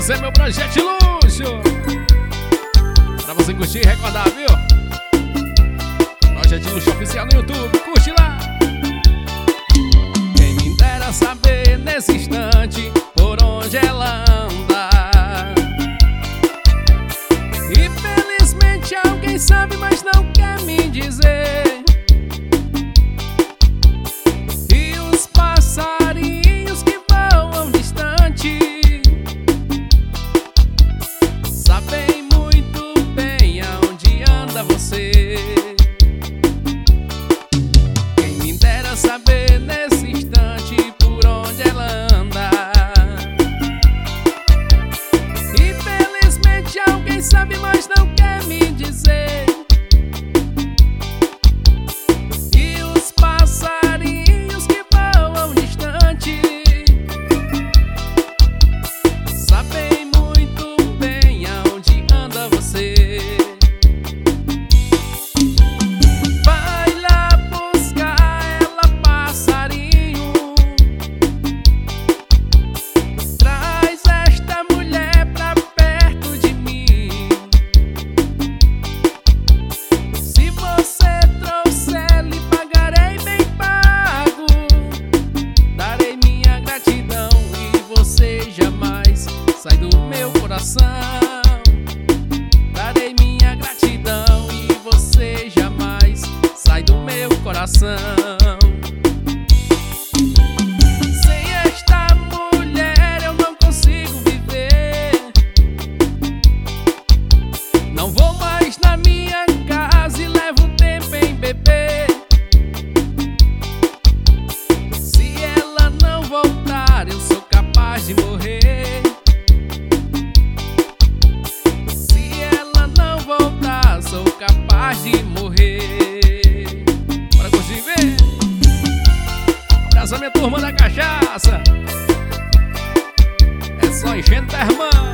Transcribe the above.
Esse é meu projeto de luxo, pra você curtir e recordar, viu? Projeto de luxo oficial no YouTube, curte lá. Quem me dera saber nesse instante por onde ela anda. Infelizmente alguém sabe, mas não quer me dizer. E os passarinhos que voam distante sabem muito bem aonde anda você. Quem me dera saber nesse instante por onde ela anda. Infelizmente alguém sabe, mas não quer me dizer. E os passarinhos que voam distante sabem muito bem aonde anda você. Vai lá buscar ela, passarinho. Traz esta mulher pra perto de mim. Se você trouxer, lhe pagarei bem pago. Darei minha gratidão e você jamais sai do meu coração. Darei minha gratidão e você jamais sai do meu coração. Sem esta mulher eu não consigo viver. Não vou mais na minha casa e levo tempo em beber. Se ela não voltar, eu sou capaz de morrer. Se ela não voltar, sou capaz de morrer. Bora curtir, ver? Abraça minha turma da cachaça. É só enchendo da irmã.